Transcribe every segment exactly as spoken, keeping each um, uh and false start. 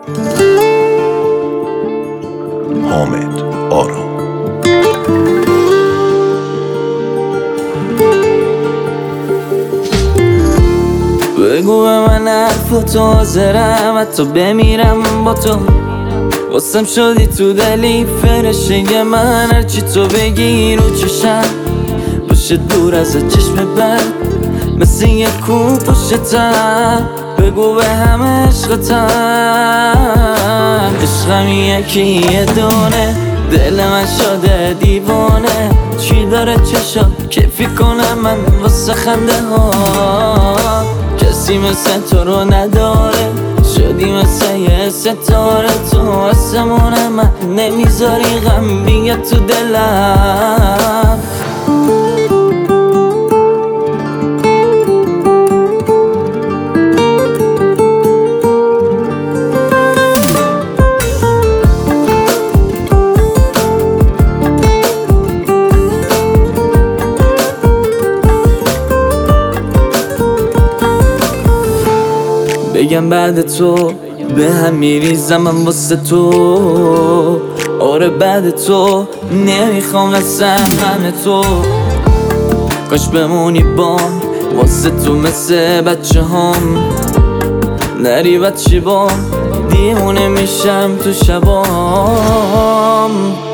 حامد آرام. بگو به من حرف تو حاضرم حتی بمیرم با تو. واسم شدی تو دلی فرشته من، هرچی تو بگی رو چشم باشه دور از چشم بد، مثل یه کو پشتم. بگو به همه عشقتم، عشقم یکی یه دونه، دل من شده دیوانه. چی داره چشا کیفی کنم من واسه خنده ها، کسی مثل تو رو نداره. شدی مثل یه ستاره تو آسمون من، نمیذاری غم بیاد تو دلم. بگم بعد تو به هم میریزم من واسه تو. آره بعد تو نمیخوام اصلا همه تو. کاش بمونی با واسه تو مثل بچه هم، نری بچه با دیمونه میشم تو شبام.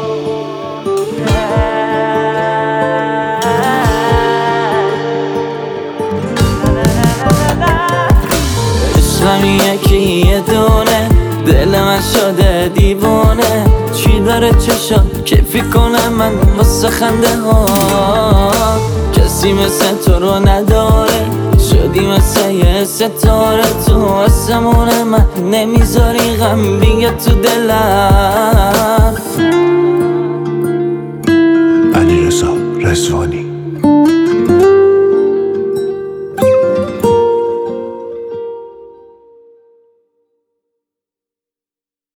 عشقم یکی یه دونه، دل من شده دیوانه. چی داره چشا کیفی کنم من واسه خنده ها، کسی مثل تو رو نداره. شدی مثل یه ستاره تو آسمون من، نمیذاری غم بیاد تو دلم. علیرضا رضوانی.